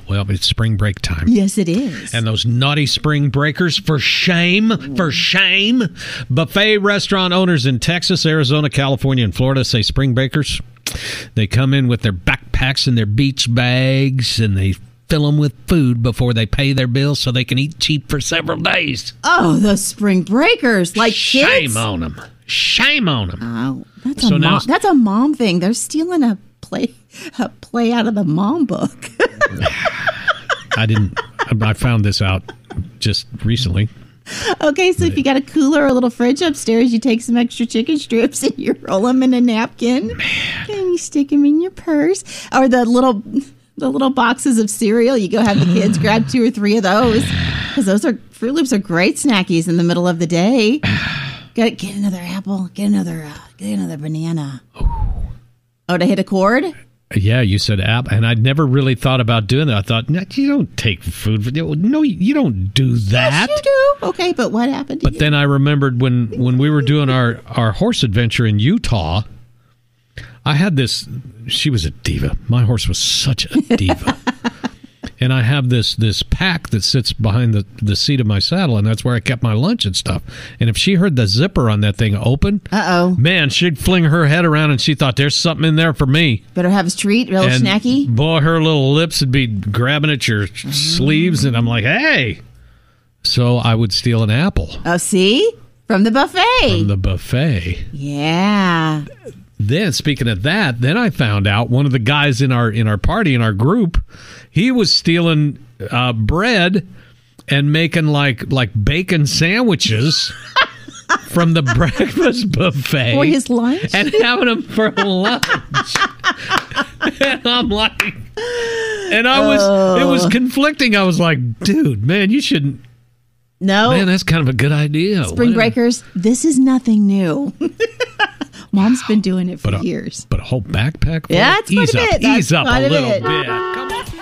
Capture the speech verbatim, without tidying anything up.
Well, it's spring break time. Yes, it is. And those naughty spring breakers, for shame, for shame. Buffet restaurant owners in Texas, Arizona, California, and Florida say spring breakers, they come in with their backpacks and their beach bags, and they fill them with food before they pay their bills so they can eat cheap for several days. Oh, those spring breakers. Like Shame kids? on them. Shame on them. Oh, that's, So a now- mom, that's a mom thing. They're stealing a play, a play out of the mom book. I didn't. I found this out just recently. Okay, so if you got a cooler or a little fridge upstairs, you take some extra chicken strips and you roll them in a napkin. Man. And you stick them in your purse. Or the little the little boxes of cereal. You go have the kids grab two or three of those. Because those are, Fruit Loops are great snackies in the middle of the day. Get, get another apple. Get another, uh, get another banana. Oh, to hit a chord? Yeah, you said app, and I'd never really thought about doing that. I thought, no, you don't take food. For, no, you don't do that. Yes, you do. Okay, but what happened to But you? then I remembered when, when we were doing our, our horse adventure in Utah, I had this, she was a diva. My horse was such a diva. And I have this this pack that sits behind the, the seat of my saddle, and that's where I kept my lunch and stuff. And if she heard the zipper on that thing open, Uh-oh. man, she'd fling her head around, and she thought, there's something in there for me. Better have a treat, real And snacky. boy, her little lips would be grabbing at your sleeves, and I'm like, hey. So I would steal an apple Oh, see? From the buffet. from the buffet. Yeah. Then, speaking of that, then I found out one of the guys in our in our party, in our group, he was stealing uh, bread and making like like bacon sandwiches from the breakfast buffet For his lunch? and having them for lunch. And I'm like, and I was, Oh. it was conflicting. I was like, dude, man, you shouldn't. No. Man, that's kind of a good idea. Spring What- breakers, this is nothing new. Mom's been doing it for But a, years. but a whole backpack? Full? Yeah, that's quite ease a up, bit. That's ease up quite a a little bit. bit. Come on.